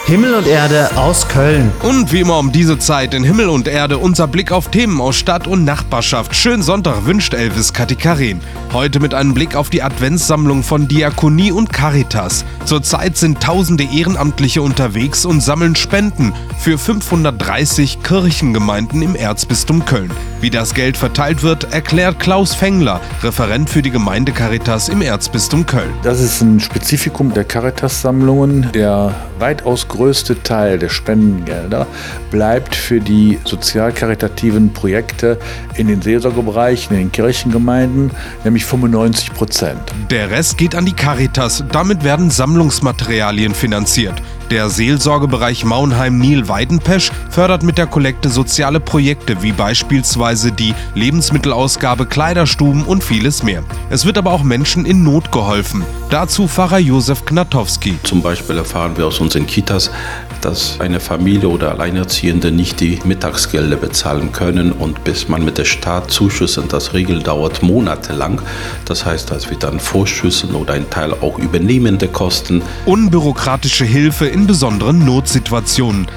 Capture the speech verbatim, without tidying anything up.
Himmel und Erde aus Köln. Und wie immer um diese Zeit in Himmel und Erde unser Blick auf Themen aus Stadt und Nachbarschaft. Schönen Sonntag wünscht Elvis Katikaren. Heute mit einem Blick auf die Adventssammlung von Diakonie und Caritas. Zurzeit sind tausende Ehrenamtliche unterwegs und sammeln Spenden für fünfhundertdreißig Kirchengemeinden im Erzbistum Köln. Wie das Geld verteilt wird, erklärt Klaus Fengler, Referent für die Gemeinde Caritas im Erzbistum Köln. Das ist ein Spezifikum der Caritas-Sammlungen. Der weitaus größte Teil der Spendengelder bleibt für die sozial-karitativen Projekte in den Seelsorgebereichen, in den Kirchengemeinden, nämlich fünfundneunzig Prozent. Der Rest geht an die Caritas. Damit werden Sammlungsmaterialien finanziert. Der Seelsorgebereich Maunheim-Niel-Weidenpesch fördert mit der Kollekte soziale Projekte wie beispielsweise die Lebensmittelausgabe, Kleiderstuben und vieles mehr. Es wird aber auch Menschen in Not geholfen. Dazu Pfarrer Josef Knatowski. Zum Beispiel erfahren wir aus unseren Kitas, dass eine Familie oder Alleinerziehende nicht die Mittagsgelder bezahlen können und bis man mit der Staat Zuschüssen das regelt, dauert monatelang. Das heißt, dass wir dann Vorschüssen oder ein Teil auch übernehmende Kosten. Unbürokratische Hilfe in besonderen Notsituationen.